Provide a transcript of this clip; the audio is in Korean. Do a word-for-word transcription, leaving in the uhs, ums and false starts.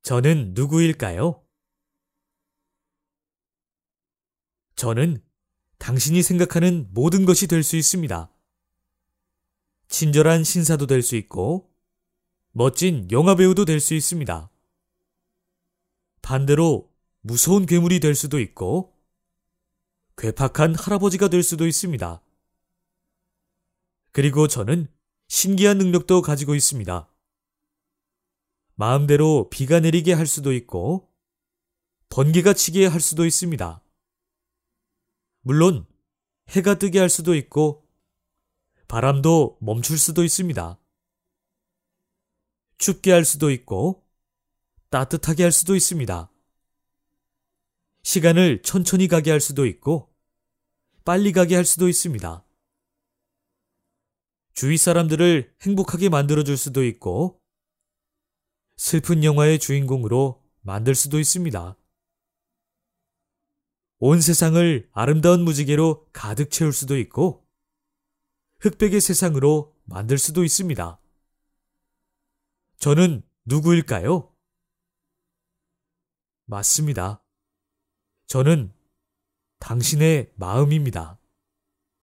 저는 누구일까요? 저는 당신이 생각하는 모든 것이 될 수 있습니다. 친절한 신사도 될 수 있고, 멋진 영화배우도 될 수 있습니다. 반대로 무서운 괴물이 될 수도 있고, 괴팍한 할아버지가 될 수도 있습니다. 그리고 저는 신기한 능력도 가지고 있습니다. 마음대로 비가 내리게 할 수도 있고, 번개가 치게 할 수도 있습니다. 물론 해가 뜨게 할 수도 있고, 바람도 멈출 수도 있습니다. 춥게 할 수도 있고, 따뜻하게 할 수도 있습니다. 시간을 천천히 가게 할 수도 있고, 빨리 가게 할 수도 있습니다. 주위 사람들을 행복하게 만들어줄 수도 있고, 슬픈 영화의 주인공으로 만들 수도 있습니다. 온 세상을 아름다운 무지개로 가득 채울 수도 있고, 흑백의 세상으로 만들 수도 있습니다. 저는 누구일까요? 맞습니다. 저는 당신의 마음입니다.